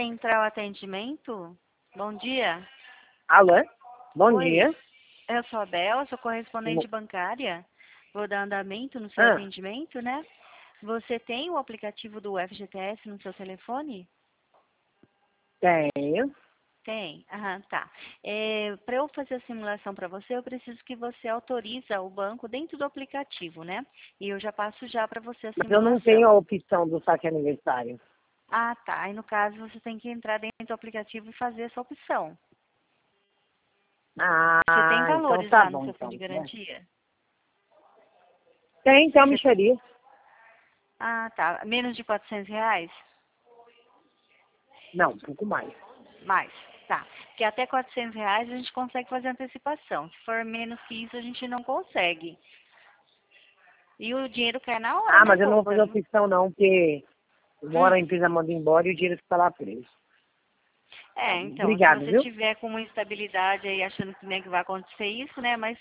Central Atendimento? Bom dia. Alô? Bom Oi, dia. eu sou a Bela, sou correspondente Mo- bancária. Vou dar andamento no seu Ah, atendimento, né? Você tem o aplicativo do FGTS no seu telefone? tenho. Tem? Aham, tá. Para eu fazer a simulação para você, eu preciso que você autoriza o banco dentro do aplicativo, né? E eu já passo já para você a Mas eu não tenho simulação. a opção do saque aniversário. Ah, tá. Aí no caso você tem que entrar dentro do aplicativo e fazer essa opção. Você tem Então valores tá lá no bom, seu fundo de então. Né? garantia? Tem uma Você- mixaria. Ah, tá. Menos de R$ 400? Não, um pouco mais. Mais. Tá. Porque até R$ 400 a gente consegue fazer antecipação. Se for menos que isso, a gente não consegue. E o dinheiro cai na hora Ah, na mas eu não vou conta, fazer viu? opção não, porque uma hora a Hum. empresa manda embora e o dinheiro fica lá preso. Então, se Obrigado, você viu? tiver com uma instabilidade aí achando que nem que vai acontecer isso, né? Mas